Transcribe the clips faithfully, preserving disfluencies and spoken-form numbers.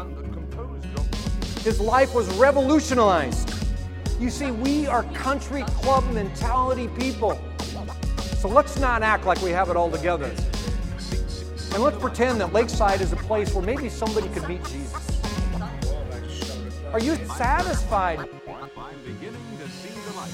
one that composed of. His life was revolutionized. You see, we are country club mentality people. So let's not act like we have it all together. And let's pretend that Lakeside is a place where maybe somebody could meet Jesus. Are you satisfied? I'm beginning to see the light.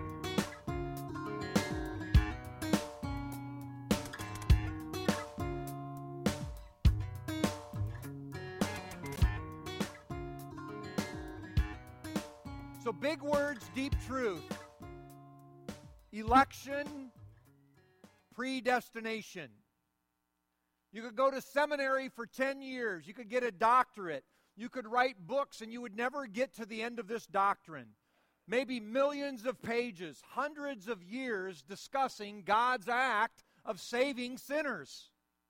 So big words, deep truth. Election, predestination. You could go to seminary for ten years. You could get a doctorate. You could write books and you would never get to the end of this doctrine. Maybe millions of pages, hundreds of years discussing God's act of saving sinners.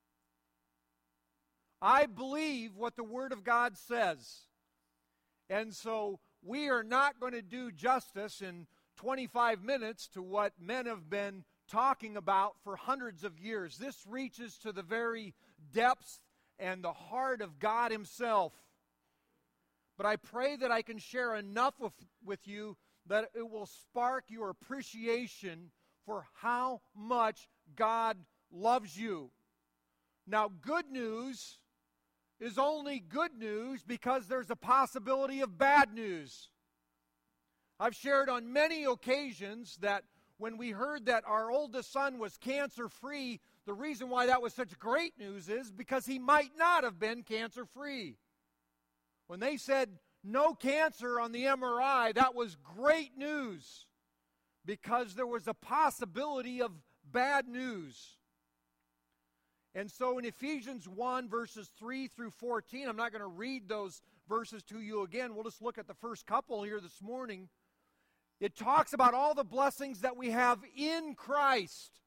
I believe what the Word of God says. And so we are not going to do justice in twenty-five minutes to what men have been talking about for hundreds of years. This reaches to the very depths and the heart of God Himself. But I pray that I can share enough with, with you that it will spark your appreciation for how much God loves you. Now, good news is only good news because there's a possibility of bad news. I've shared on many occasions that when we heard that our oldest son was cancer-free, the reason why that was such great news is because he might not have been cancer-free. When they said no cancer on the M R I, that was great news because there was a possibility of bad news. And so in Ephesians one, verses three through fourteen, I'm not going to read those verses to you again. We'll just look at the first couple here this morning. It talks about all the blessings that we have in Christ.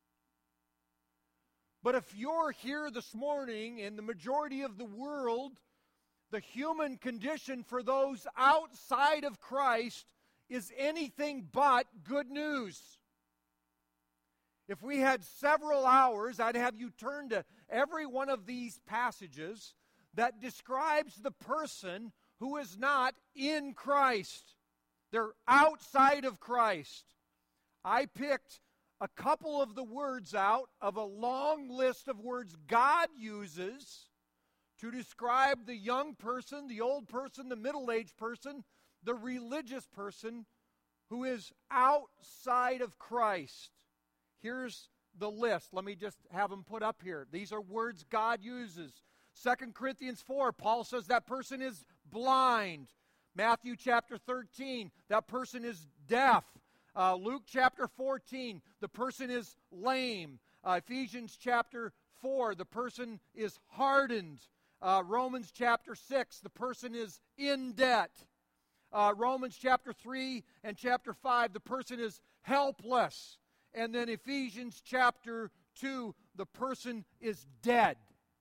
But if you're here this morning in the majority of the world, the human condition for those outside of Christ is anything but good news. If we had several hours, I'd have you turn to every one of these passages that describes the person who is not in Christ. They're outside of Christ. I picked a couple of the words out of a long list of words God uses to describe the young person, the old person, the middle-aged person, the religious person who is outside of Christ. Here's the list. Let me just have them put up here. These are words God uses. Second Corinthians four, Paul says that person is blind. Matthew chapter thirteen, that person is deaf. Uh, Luke chapter fourteen, the person is lame. Uh, Ephesians chapter four, the person is hardened. Uh, Romans chapter six, the person is in debt. Uh, Romans chapter three and chapter five, the person is helpless. And then Ephesians chapter two, the person is dead.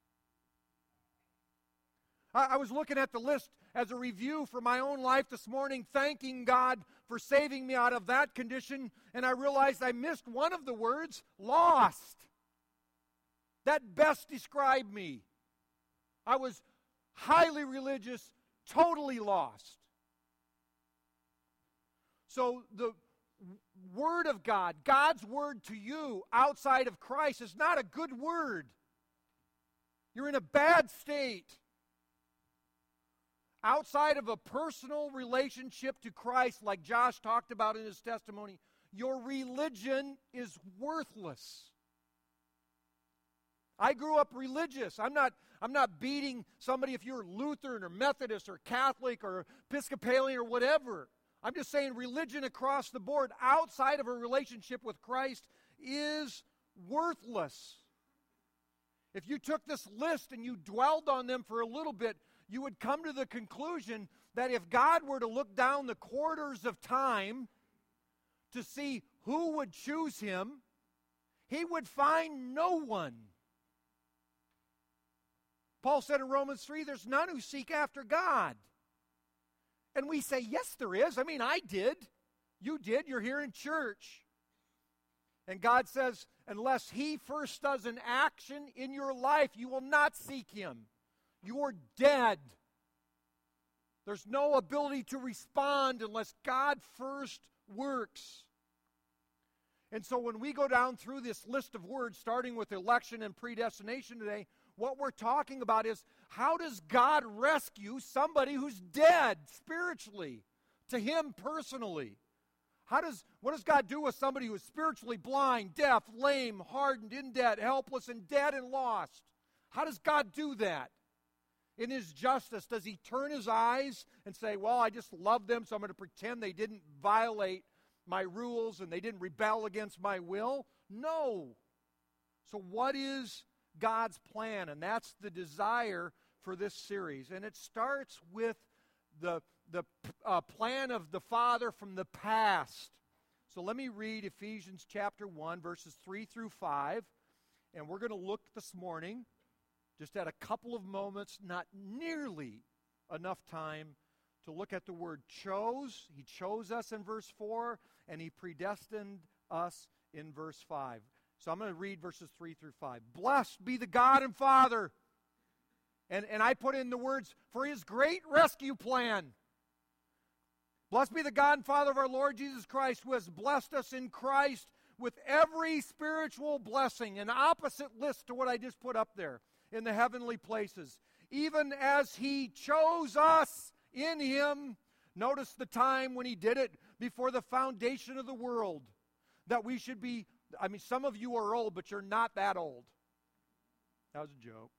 I, I was looking at the list as a review for my own life this morning, thanking God for saving me out of that condition, and I realized I missed one of the words, lost. That best described me. I was highly religious, totally lost. So the Word of God, God's Word to you outside of Christ is not a good word. You're in a bad state. Outside of a personal relationship to Christ, like Josh talked about in his testimony, your religion is worthless. I grew up religious. I'm not, I'm not beating somebody if you're Lutheran or Methodist or Catholic or Episcopalian or whatever. I'm just saying religion across the board outside of a relationship with Christ is worthless. If you took this list and you dwelled on them for a little bit, you would come to the conclusion that if God were to look down the corridors of time to see who would choose him, he would find no one. Paul said in Romans three, there's none who seek after God. And we say, yes, there is. I mean, I did. You did. You're here in church. And God says, unless he first does an action in your life, you will not seek him. You're dead There's no ability to respond unless God first works. And so when we go down through this list of words, starting with election and predestination today, what we're talking about is, how does God rescue somebody who's dead spiritually, to him personally? How does, what does God do with somebody who is spiritually blind, deaf, lame, hardened, in debt, helpless, and dead and lost? How does God do that? In his justice, does he turn his eyes and say, well, I just love them, so I'm going to pretend they didn't violate my rules and they didn't rebel against my will? No. So what is God's plan? And that's the desire for this series. And it starts with the, the uh, plan of the Father from the past. So let me read Ephesians chapter one, verses three through five. And we're going to look this morning just at a couple of moments, not nearly enough time to look at the word chose. He chose us in verse four, and he predestined us in verse five. So I'm going to read verses three through five. Blessed be the God and Father. And, and I put in the words, for his great rescue plan. Blessed be the God and Father of our Lord Jesus Christ, who has blessed us in Christ with every spiritual blessing, an opposite list to what I just put up there, in the heavenly places, even as he chose us in him. Notice the time when he did it, before the foundation of the world, that we should be, I mean, some of you are old, but you're not that old. That was a joke.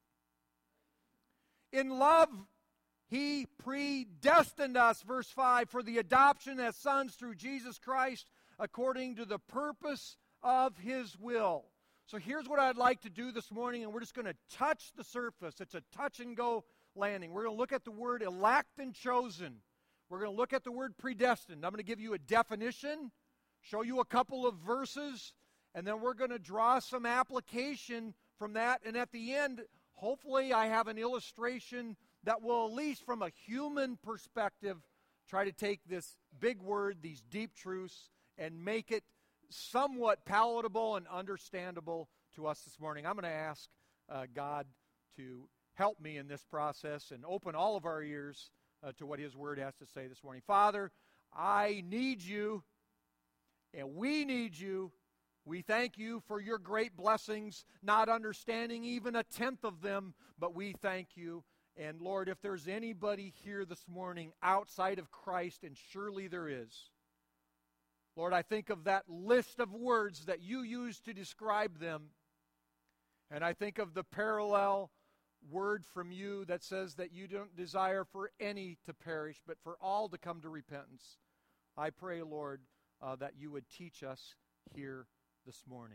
In love, he predestined us, verse five, for the adoption as sons through Jesus Christ, according to the purpose of his will. So here's what I'd like to do this morning, and we're just going to touch the surface. It's a touch-and-go landing. We're going to look at the word elect and chosen. We're going to look at the word predestined. I'm going to give you a definition, show you a couple of verses, and then we're going to draw some application from that. And at the end, hopefully I have an illustration that will, at least from a human perspective, try to take this big word, these deep truths, and make it somewhat palatable and understandable to us this morning. I'm going to ask uh, God to help me in this process and open all of our ears uh, to what his word has to say this morning. Father, I need you, and we need you. We thank you for your great blessings, not understanding even a tenth of them, but we thank you. And Lord, if there's anybody here this morning outside of Christ, and surely there is, Lord, I think of that list of words that you used to describe them, and I think of the parallel word from you that says that you don't desire for any to perish, but for all to come to repentance. I pray, Lord, uh, that you would teach us here this morning.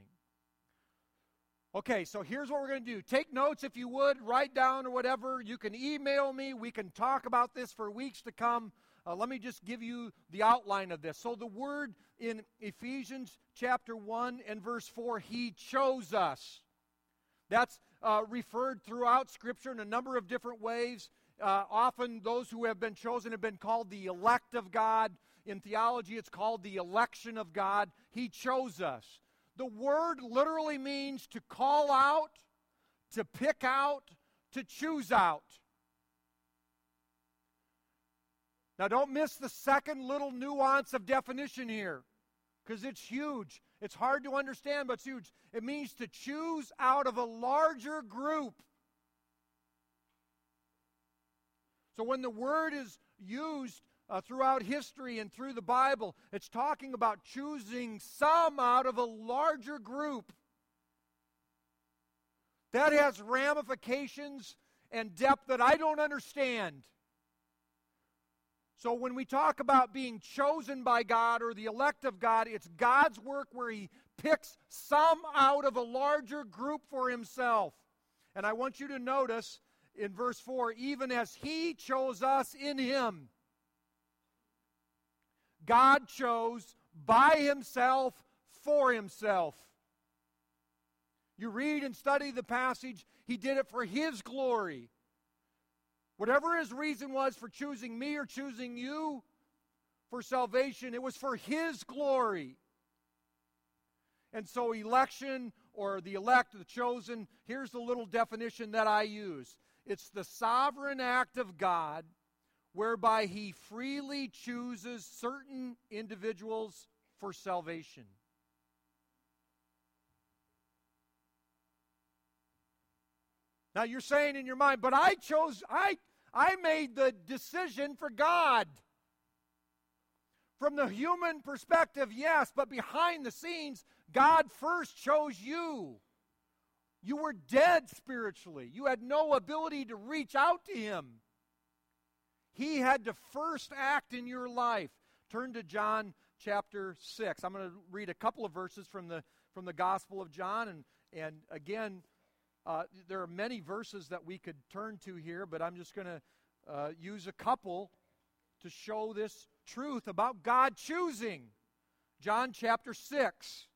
Okay, so here's what we're going to do. Take notes if you would, write down or whatever. You can email me. We can talk about this for weeks to come. Uh, let me just give you the outline of this. So the word in Ephesians chapter one and verse four, he chose us. That's uh, referred throughout Scripture in a number of different ways. Uh, often those who have been chosen have been called the elect of God. In theology, it's called the election of God. He chose us. The word literally means to call out, to pick out, to choose out. Now, don't miss the second little nuance of definition here, because it's huge. It's hard to understand, but it's huge. It means to choose out of a larger group. So when the word is used uh, throughout history and through the Bible, it's talking about choosing some out of a larger group. That has ramifications and depth that I don't understand. So when we talk about being chosen by God or the elect of God, it's God's work where he picks some out of a larger group for himself. And I want you to notice in verse four, even as he chose us in him. God chose by himself for himself. You read and study the passage, he did it for his glory. Whatever his reason was for choosing me or choosing you for salvation, it was for his glory. And so election or the elect, the chosen, here's the little definition that I use. It's the sovereign act of God whereby he freely chooses certain individuals for salvation. Now you're saying in your mind, but I chose, I, I made the decision for God. From the human perspective, yes, but behind the scenes, God first chose you. You were dead spiritually. You had no ability to reach out to Him. He had to first act in your life. Turn to John chapter six. I'm going to read a couple of verses from the from the Gospel of John. And, and again, uh, there are many verses that we could turn to here, but I'm just going to uh, use a couple to show this truth about God choosing. John chapter six.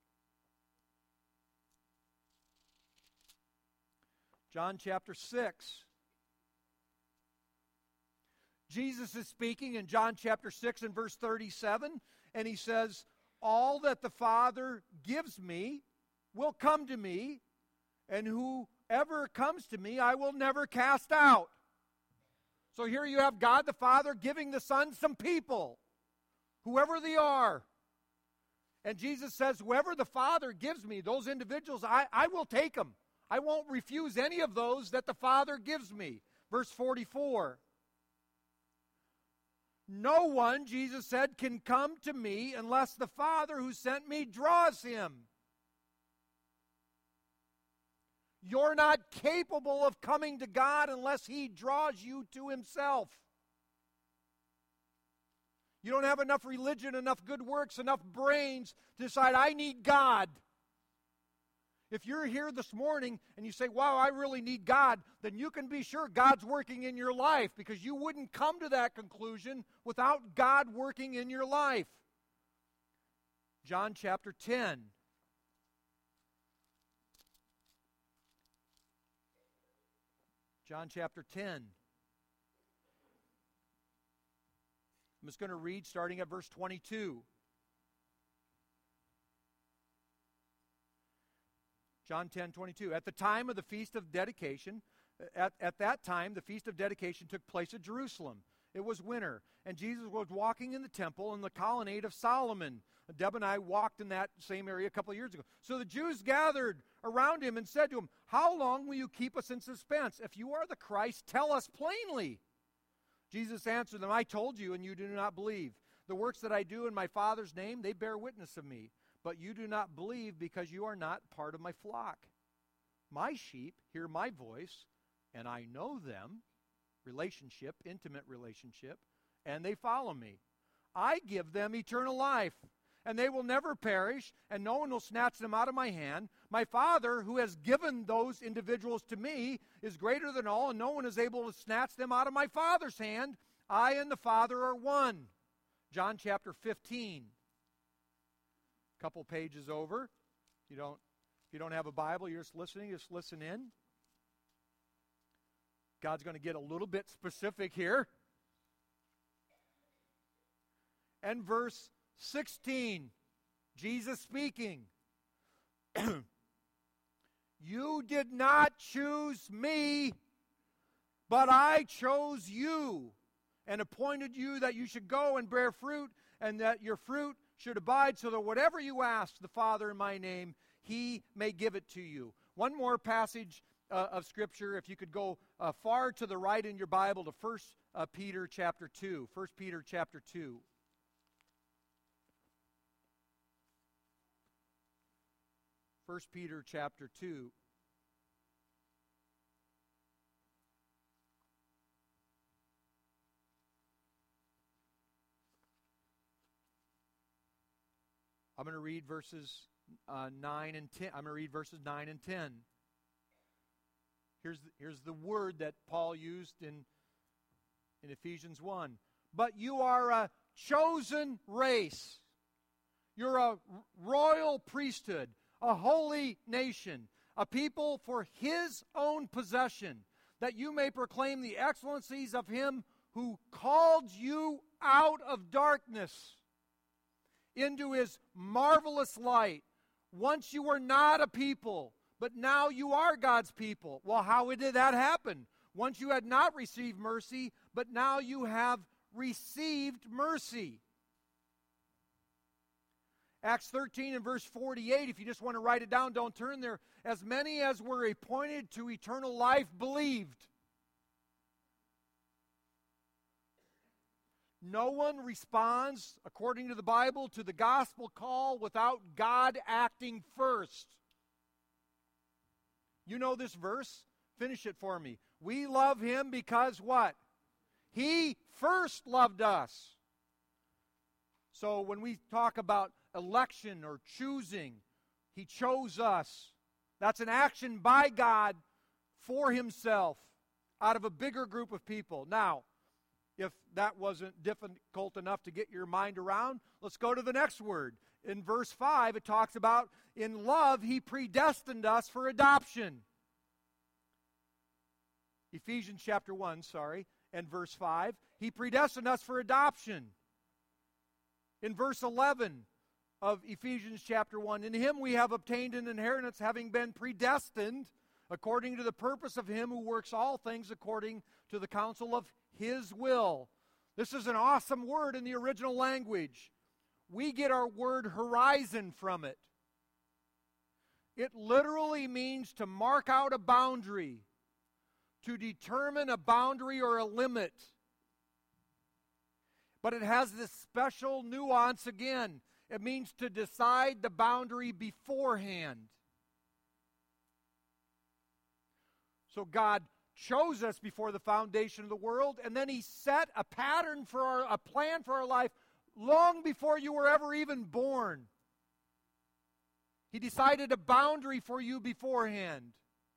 John chapter six. Jesus is speaking in John chapter six and verse thirty-seven, and he says, "All that the Father gives me will come to me, and whoever comes to me I will never cast out." So here you have God the Father giving the Son some people, whoever they are. And Jesus says, whoever the Father gives me, those individuals, I, I will take them. I won't refuse any of those that the Father gives me. Verse forty-four. No one, Jesus said, can come to me unless the Father who sent me draws him. You're not capable of coming to God unless He draws you to Himself. You don't have enough religion, enough good works, enough brains to decide, I need God. If you're here this morning and you say, wow, I really need God, then you can be sure God's working in your life, because you wouldn't come to that conclusion without God working in your life. John chapter ten. John chapter ten. I'm just going to read starting at verse twenty-two. John ten, twenty-two. At the time of the Feast of Dedication, at, at that time, the Feast of Dedication took place at Jerusalem. It was winter, and Jesus was walking in the temple in the colonnade of Solomon. Deb and I walked in that same area a couple of years ago. So the Jews gathered around him and said to him, how long will you keep us in suspense? If you are the Christ, tell us plainly. Jesus answered them, I told you, and you do not believe. The works that I do in my Father's name, they bear witness of me. But you do not believe because you are not part of my flock. My sheep hear my voice, and I know them, relationship, intimate relationship, and they follow me. I give them eternal life, and they will never perish, and no one will snatch them out of my hand. My Father, who has given those individuals to me, is greater than all, and no one is able to snatch them out of my Father's hand. I and the Father are one. John chapter fifteen. Couple pages over. You don't, if you don't have a Bible, you're just listening, just listen in. God's going to get a little bit specific here. And verse sixteen, Jesus speaking. You did not choose me, but I chose you and appointed you that you should go and bear fruit, and that your fruit should abide, so that whatever you ask the Father in my name, He may give it to you. One more passage uh, of Scripture, if you could go uh, far to the right in your Bible to First uh, Peter chapter two. First Peter chapter two. First Peter chapter two. I'm going to read verses uh, nine and ten. I'm going to read verses nine and ten. Here's the, here's the word that Paul used in, in Ephesians one. But you are a chosen race. You're a royal priesthood, a holy nation, a people for His own possession, that you may proclaim the excellencies of Him who called you out of darkness into His marvelous light. Once you were not a people, but now you are God's people. Well, how did that happen? Once you had not received mercy, but now you have received mercy. Acts thirteen and verse forty-eight, if you just want to write it down, don't turn there. As many as were appointed to eternal life believed. No one responds, according to the Bible, to the gospel call without God acting first. You know this verse? Finish it for me. We love Him because what? He first loved us. So when we talk about election or choosing, He chose us. That's an action by God for Himself out of a bigger group of people. Now, if that wasn't difficult enough to get your mind around, let's go to the next word. In verse five, it talks about, in love, He predestined us for adoption. Ephesians chapter one, sorry, and verse five. He predestined us for adoption. In verse eleven of Ephesians chapter one, in Him we have obtained an inheritance, having been predestined according to the purpose of Him who works all things according to the counsel of His will. This is an awesome word in the original language. We get our word horizon from it. It literally means to mark out a boundary, to determine a boundary or a limit. But it has this special nuance again. It means to decide the boundary beforehand. So God chose us before the foundation of the world, and then He set a pattern for our, a plan for our life long before you were ever even born. He decided a boundary for you beforehand.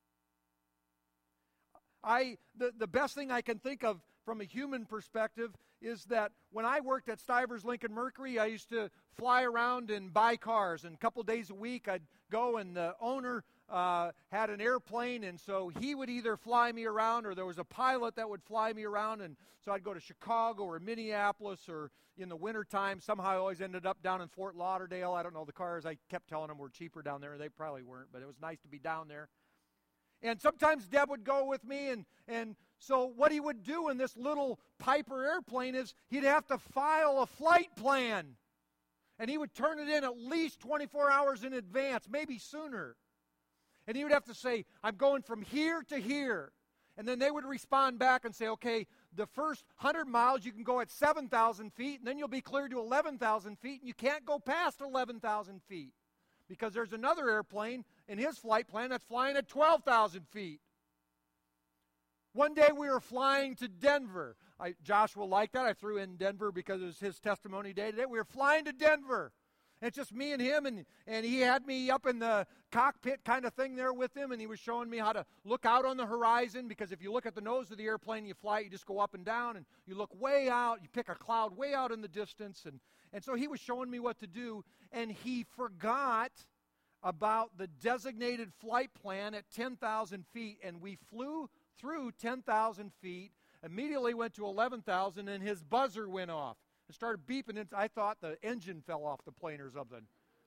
I the, the best thing I can think of from a human perspective is that when I worked at Stivers Lincoln Mercury, I used to fly around and buy cars, and a couple days a week I'd go, and the owner uh, had an airplane, and so he would either fly me around or there was a pilot that would fly me around, and so I'd go to Chicago or Minneapolis, or in the wintertime, somehow I always ended up down in Fort Lauderdale. I don't know, the cars, I kept telling them were cheaper down there. They probably weren't, but it was nice to be down there. And sometimes Deb would go with me, and, and so what he would do in this little Piper airplane is he'd have to file a flight plan. And he would turn it in at least twenty-four hours in advance, maybe sooner. And he would have to say, I'm going from here to here. And then they would respond back and say, okay, the first one hundred miles you can go at seven thousand feet, and then you'll be cleared to eleven thousand feet, and you can't go past eleven thousand feet. Because there's another airplane in his flight plan that's flying at twelve thousand feet. One day we were flying to Denver. I, Joshua liked that. I threw in Denver because it was his testimony day today. We were flying to Denver. And it's just me and him, and, and he had me up in the cockpit kind of thing there with him, and he was showing me how to look out on the horizon, because if you look at the nose of the airplane, you fly, you just go up and down, and you look way out, you pick a cloud way out in the distance, and, and so he was showing me what to do, and he forgot about the designated flight plan at ten thousand feet, and we flew through ten thousand feet, immediately went to eleven thousand, and his buzzer went off. It started beeping, and I thought the engine fell off the plane or something.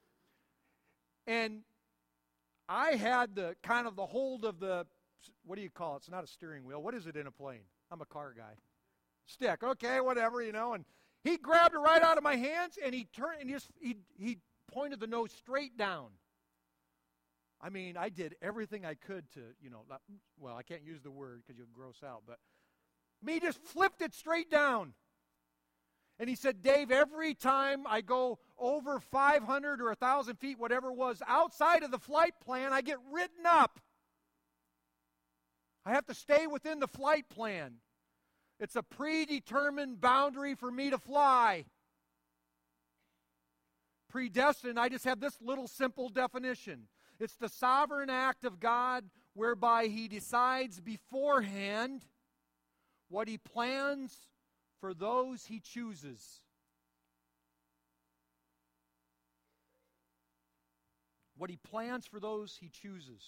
And I had the kind of the hold of the, what do you call it? It's not a steering wheel. What is it in a plane? I'm a car guy. Stick, okay, whatever, you know. And he grabbed it right out of my hands, and he turned, and he, just, he, he pointed the nose straight down. I mean, I did everything I could to, you know, not, well, I can't use the word because you'll gross out, but me just flipped it straight down. And he said, Dave, every time I go over five hundred or one thousand feet, whatever it was, outside of the flight plan, I get written up. I have to stay within the flight plan. It's a predetermined boundary for me to fly. Predestined, I just have this little simple definition. It's the sovereign act of God whereby He decides beforehand what He plans for those He chooses. What He plans for those He chooses.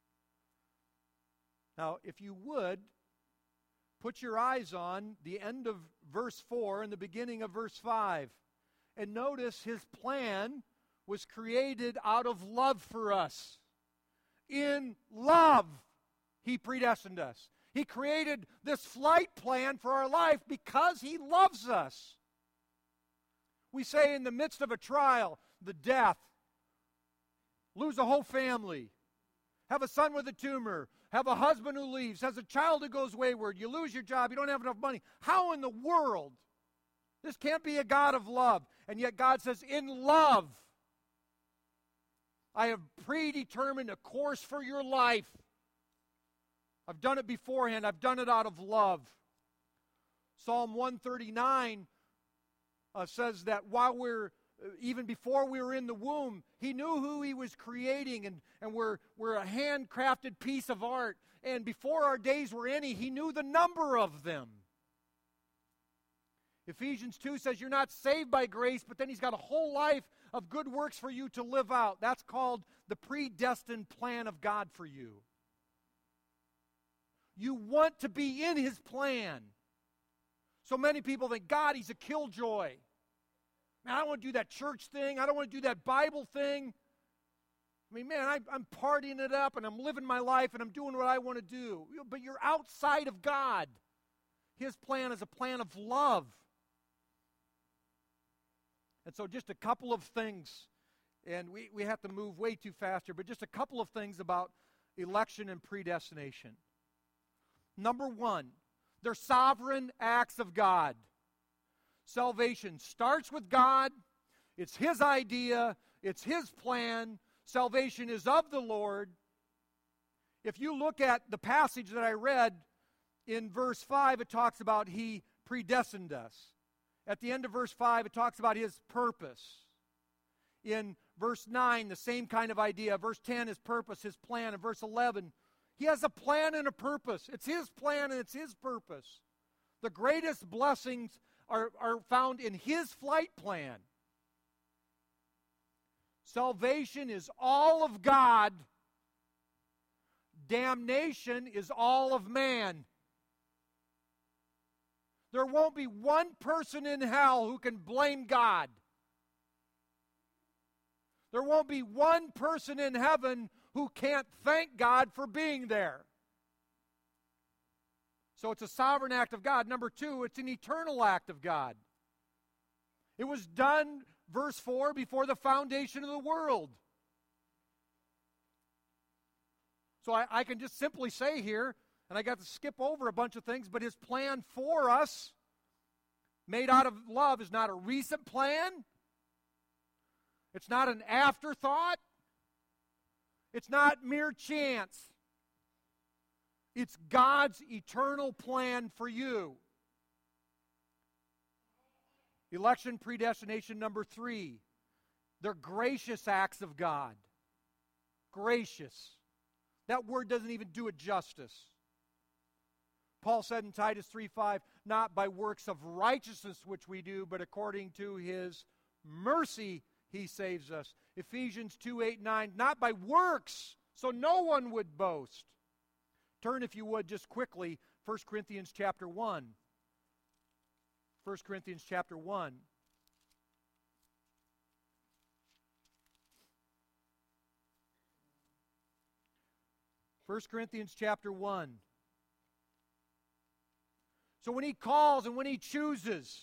Now, if you would, put your eyes on the end of verse four and the beginning of verse five. And notice His plan was created out of love for us. In love, He predestined us. He created this flight plan for our life because He loves us. We say in the midst of a trial, the death, lose a whole family, have a son with a tumor, have a husband who leaves, has a child who goes wayward, you lose your job, you don't have enough money. How in the world? This can't be a God of love. And yet God says, in love, I have predetermined a course for your life. I've done it beforehand. I've done it out of love. Psalm one thirty-nine uh, says that while we're, uh, even before we were in the womb, He knew who He was creating, and, and we're, we're a handcrafted piece of art. And before our days were any, He knew the number of them. Ephesians two says you're not saved by grace, but then He's got a whole life of good works for you to live out. That's called the predestined plan of God for you. You want to be in His plan. So many people think, God, He's a killjoy. Man, I don't want to do that church thing. I don't want to do that Bible thing. I mean, man, I, I'm partying it up, and I'm living my life, and I'm doing what I want to do. But you're outside of God. His plan is a plan of love. And so just a couple of things, and we, we have to move way too fast here, but just a couple of things about election and predestination. Number one, they're sovereign acts of God. Salvation starts with God. It's His idea. It's His plan. Salvation is of the Lord. If you look at the passage that I read in verse five, it talks about He predestined us. At the end of verse five, it talks about His purpose. In verse nine, the same kind of idea. Verse ten, His purpose, His plan. In verse eleven, He has a plan and a purpose. It's His plan and it's His purpose. The greatest blessings are, are found in His flight plan. Salvation is all of God. Damnation is all of man. There won't be one person in hell who can blame God. There won't be one person in heaven who can't thank God for being there. So it's a sovereign act of God. Number two, it's an eternal act of God. It was done, verse four, before the foundation of the world. So I, I can just simply say here, and I got to skip over a bunch of things, but His plan for us, made out of love, is not a recent plan. It's not an afterthought. It's not mere chance. It's God's eternal plan for you. Election predestination number three. They're gracious acts of God. Gracious. That word doesn't even do it justice. Paul said in Titus three five, not by works of righteousness which we do, but according to His mercy He saves us. Ephesians two eight nine, not by works, so no one would boast. Turn, if you would, just quickly, First Corinthians chapter one. First Corinthians chapter one. First Corinthians chapter one. So when He calls and when He chooses,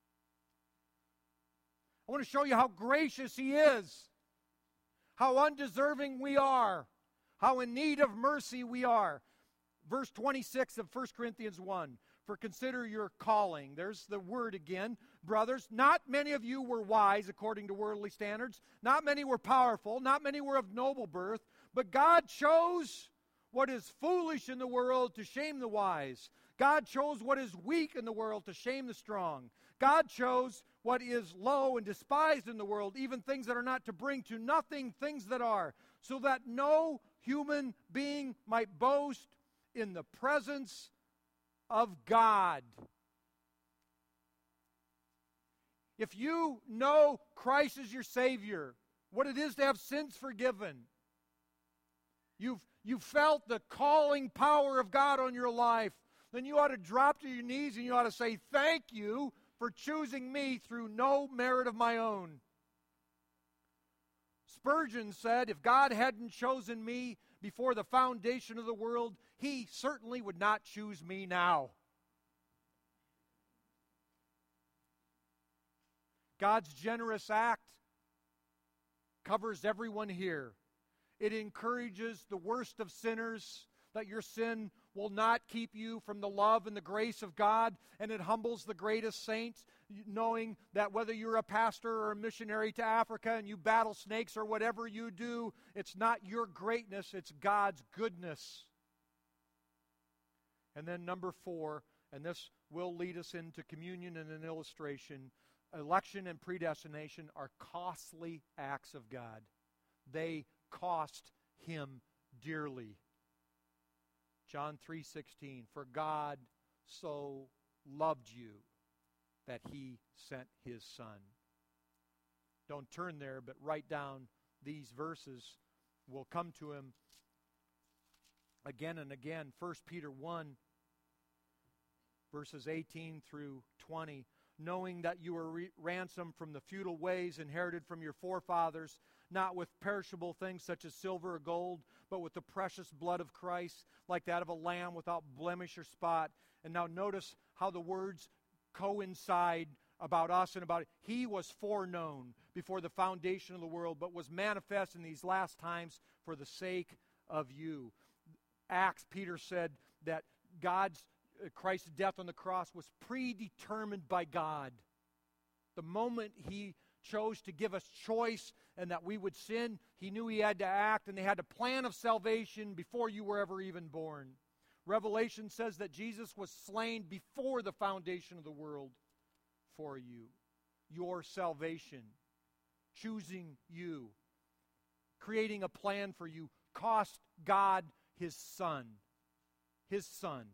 I want to show you how gracious He is, how undeserving we are, how in need of mercy we are. Verse twenty-six of First Corinthians one, for consider your calling. There's the word again. Brothers, not many of you were wise according to worldly standards. Not many were powerful. Not many were of noble birth. But God chose what is foolish in the world to shame the wise. God chose what is weak in the world to shame the strong. God chose what is low and despised in the world, even things that are not, to bring to nothing things that are, so that no human being might boast in the presence of God. If you know Christ as your Savior, what it is to have sins forgiven, you've, you've felt the calling power of God on your life, then you ought to drop to your knees and you ought to say, thank you for choosing me through no merit of my own. Spurgeon said, if God hadn't chosen me before the foundation of the world, He certainly would not choose me now. God's generous act covers everyone here. It encourages the worst of sinners that your sin will not keep you from the love and the grace of God, and it humbles the greatest saints, knowing that whether you're a pastor or a missionary to Africa and you battle snakes or whatever you do, it's not your greatness, it's God's goodness. And then number four, and this will lead us into communion and an illustration, election and predestination are costly acts of God. They cost Him dearly. John three sixteen, for God so loved you that He sent His Son. Don't turn there, but write down these verses. We'll come to Him again and again. First Peter one, verses eighteen through twenty. Knowing that you were re- ransomed from the futile ways inherited from your forefathers, not with perishable things such as silver or gold, but with the precious blood of Christ, like that of a lamb without blemish or spot. And now notice how the words coincide about us and about it. He was foreknown before the foundation of the world, but was manifest in these last times for the sake of you. Acts, Peter said that God's Christ's death on the cross was predetermined by God. The moment He chose to give us choice and that we would sin, He knew He had to act, and they had a plan of salvation before you were ever even born. Revelation says that Jesus was slain before the foundation of the world for you. Your salvation, choosing you, creating a plan for you, cost God His Son. His Son.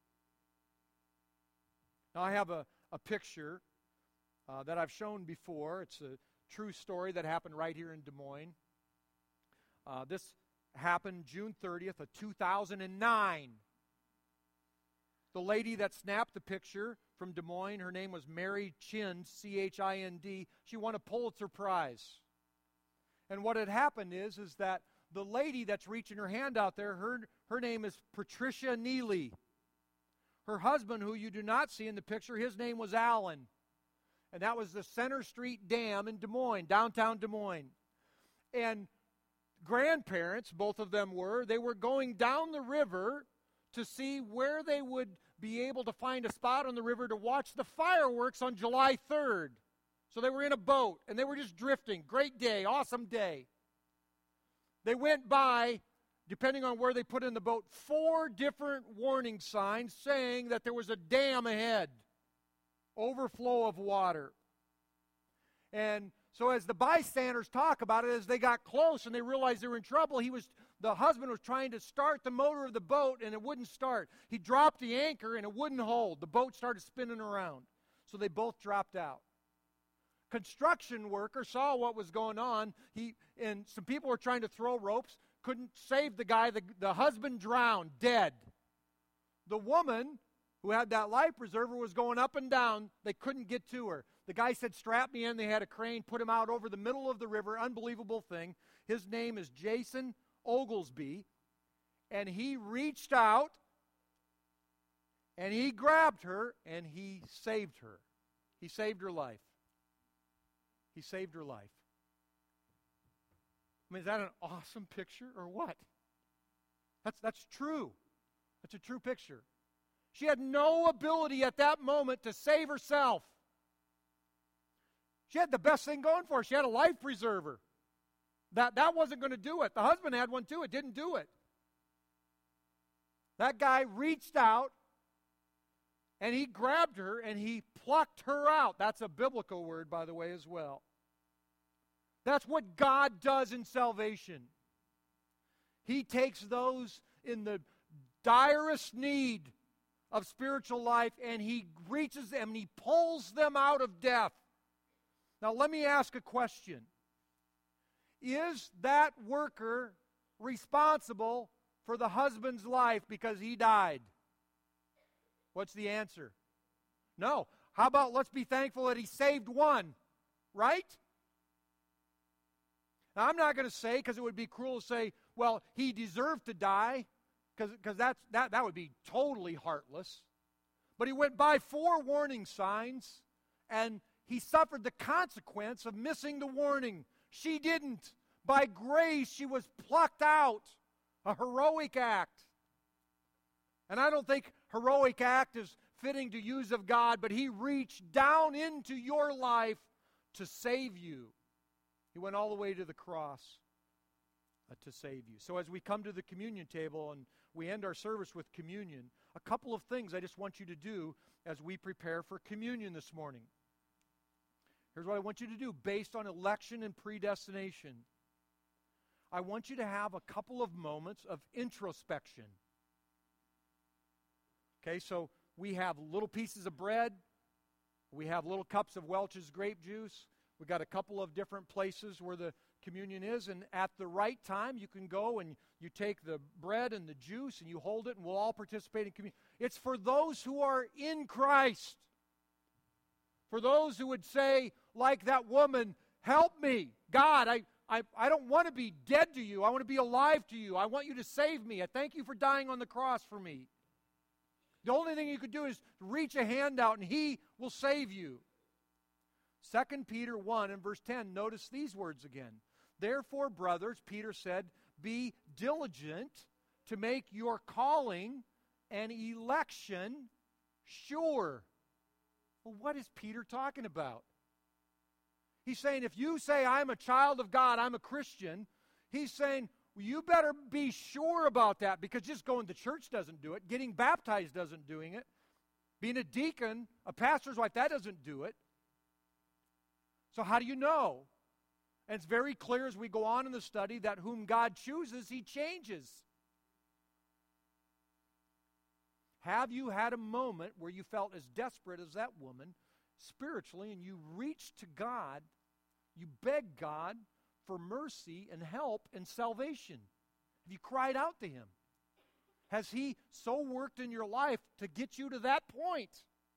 Now, I have a, a picture uh, that I've shown before. It's a true story that happened right here in Des Moines. Uh, this happened June thirtieth of two thousand nine. The lady that snapped the picture from Des Moines, her name was Mary Chind, C H I N D. She won a Pulitzer Prize. And what had happened is, is that the lady that's reaching her hand out there, her, her name is Patricia Neely. Her husband, who you do not see in the picture, his name was Alan. And that was the Center Street Dam in Des Moines, downtown Des Moines. And grandparents, both of them were, they were going down the river to see where they would be able to find a spot on the river to watch the fireworks on July third. So they were in a boat, and they were just drifting. Great day, awesome day. They went by, depending on where they put in the boat, four different warning signs saying that there was a dam ahead, overflow of water. And so as the bystanders talk about it, as they got close and they realized they were in trouble, he was the husband was trying to start the motor of the boat, and it wouldn't start. He dropped the anchor, and it wouldn't hold. The boat started spinning around. So they both dropped out. Construction worker saw what was going on. He and some people were trying to throw ropes. Couldn't save the guy. The, the husband drowned, dead. The woman who had that life preserver was going up and down. They couldn't get to her. The guy said, strap me in. They had a crane, put him out over the middle of the river. Unbelievable thing. His name is Jason Oglesby. And he reached out, and he grabbed her, and he saved her. He saved her life. He saved her life. I mean, is that an awesome picture or what? That's, that's true. That's a true picture. She had no ability at that moment to save herself. She had the best thing going for her. She had a life preserver. That, that wasn't going to do it. The husband had one too. It didn't do it. That guy reached out, and he grabbed her, and he plucked her out. That's a biblical word, by the way, as well. That's what God does in salvation. He takes those in the direst need of spiritual life, and He reaches them, and He pulls them out of death. Now, let me ask a question. Is that worker responsible for the husband's life because he died? What's the answer? No. How about let's be thankful that he saved one, right? Now, I'm not going to say, because it would be cruel to say, well, he deserved to die, because that's that, that would be totally heartless. But he went by four warning signs, and he suffered the consequence of missing the warning. She didn't. By grace, she was plucked out. A heroic act. And I don't think heroic act is fitting to use of God, but he reached down into your life to save you. He went all the way to the cross uh, to save you. So as we come to the communion table and we end our service with communion, a couple of things I just want you to do as we prepare for communion this morning. Here's what I want you to do based on election and predestination. I want you to have a couple of moments of introspection. Okay, so we have little pieces of bread. We have little cups of Welch's grape juice. We've got a couple of different places where the communion is, and at the right time, you can go and you take the bread and the juice and you hold it, and we'll all participate in communion. It's for those who are in Christ. For those who would say, like that woman, help me. God, I, I, I don't want to be dead to you. I want to be alive to you. I want you to save me. I thank you for dying on the cross for me. The only thing you could do is reach a hand out, and he will save you. Second Peter one and verse ten, notice these words again. Therefore, brothers, Peter said, be diligent to make your calling and election sure. Well, what is Peter talking about? He's saying if you say, I'm a child of God, I'm a Christian, he's saying, well, you better be sure about that, because just going to church doesn't do it. Getting baptized doesn't doing it. Being a deacon, a pastor's wife, that doesn't do it. So how do you know? And it's very clear as we go on in the study that whom God chooses, he changes. Have you had a moment where you felt as desperate as that woman spiritually, and you reached to God, you begged God for mercy and help and salvation? Have you cried out to him? Has he so worked in your life to get you to that point?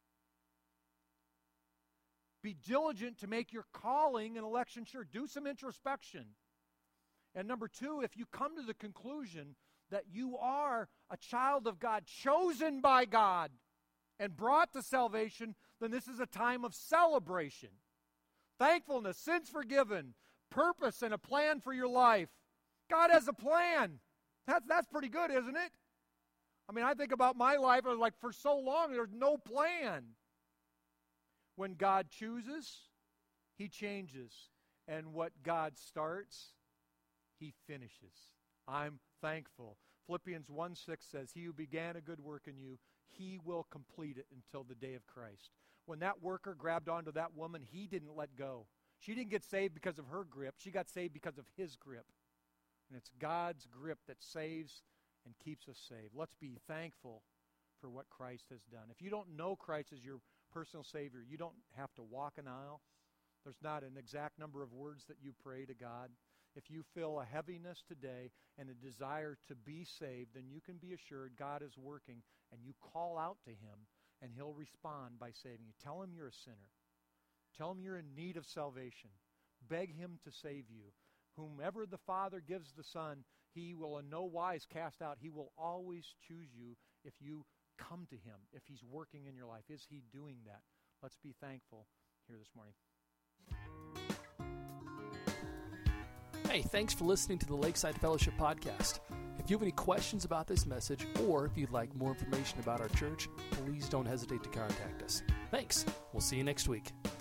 Be diligent to make your calling and election sure. Do some introspection. And number two, if you come to the conclusion that you are a child of God, chosen by God, and brought to salvation, then this is a time of celebration. Thankfulness, sins forgiven, purpose and a plan for your life. God has a plan. That's, that's pretty good, isn't it? I mean, I think about my life, I was like, for so long, there's no plan. When God chooses, he changes. And what God starts, he finishes. I'm thankful. Philippians one six says, he who began a good work in you, he will complete it until the day of Christ. When that worker grabbed onto that woman, he didn't let go. She didn't get saved because of her grip. She got saved because of his grip. And it's God's grip that saves and keeps us saved. Let's be thankful for what Christ has done. If you don't know Christ as your personal Savior, you don't have to walk an aisle. There's not an exact number of words that you pray to God. If you feel a heaviness today and a desire to be saved, then you can be assured God is working, and you call out to him, and he'll respond by saving you. Tell him you're a sinner. Tell him you're in need of salvation. Beg him to save you. Whomever the Father gives the Son, he will in no wise cast out. He will always choose you if you come to him, if he's working in your life. Is he doing that? Let's be thankful here this morning. Hey, thanks for listening to the Lakeside Fellowship Podcast. If you have any questions about this message, or if you'd like more information about our church, please don't hesitate to contact us. Thanks. We'll see you next week.